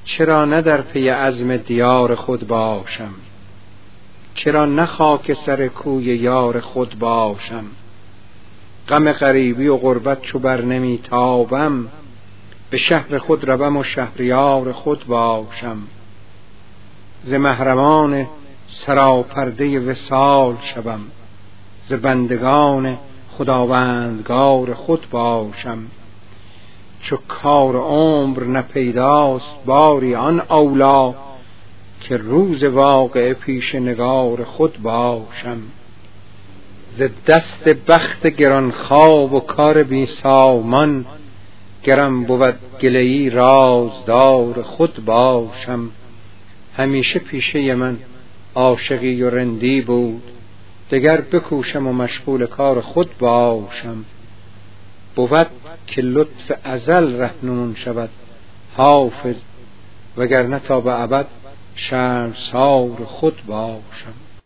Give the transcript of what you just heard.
چرا نه در پی عزم دیار خود باشم؟ چرا نه خاک سر کوی یار خود باشم؟ غم غریبی و غربت چو بر نمی تابم، به شهر خود روم و شهریار خود باشم. ز محرمان سراپرده وصال شوم، ز بندگان خداوندگار خود باشم. چو کار عمر نپیداست باری آن اولی، که روز واقعه پیش نگار خود باشم. ز دست بخت گرانخواب و کار بی سامان، گرم بود گله‌ای رازدار خود باشم. همیشه پیشه من عاشقی و رندی بود، دگر بکوشم و مشغول کار خود باشم. بود که لطف ازل رهنمون شود حافظ، وگرنه تا به ابد شرمسار خود باشم.